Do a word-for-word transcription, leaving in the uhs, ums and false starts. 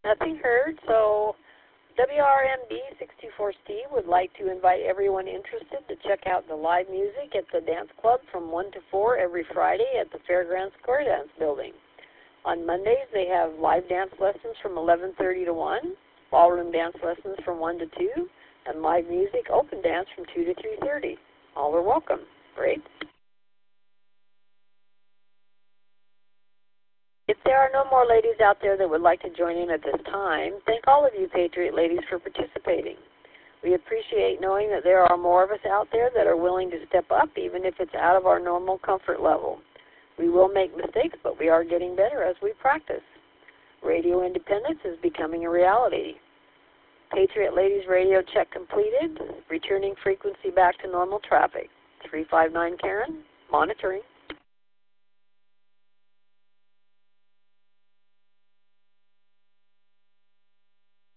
Nothing heard. So W R M B sixty-four Steve would like to invite everyone interested to check out the live music at the dance club from one to four every Friday at the Fairgrounds Square Dance Building. On Mondays, they have live dance lessons from eleven thirty to one, ballroom dance lessons from one to two, and live music open dance from two to three thirty. All are welcome. Great. If there are no more ladies out there that would like to join in at this time, thank all of you Patriot ladies for participating. We appreciate knowing that there are more of us out there that are willing to step up, even if it's out of our normal comfort level. We will make mistakes, but we are getting better as we practice. Radio independence is becoming a reality. Patriot Ladies radio check completed. Returning frequency back to normal traffic. three five nine Karen, monitoring.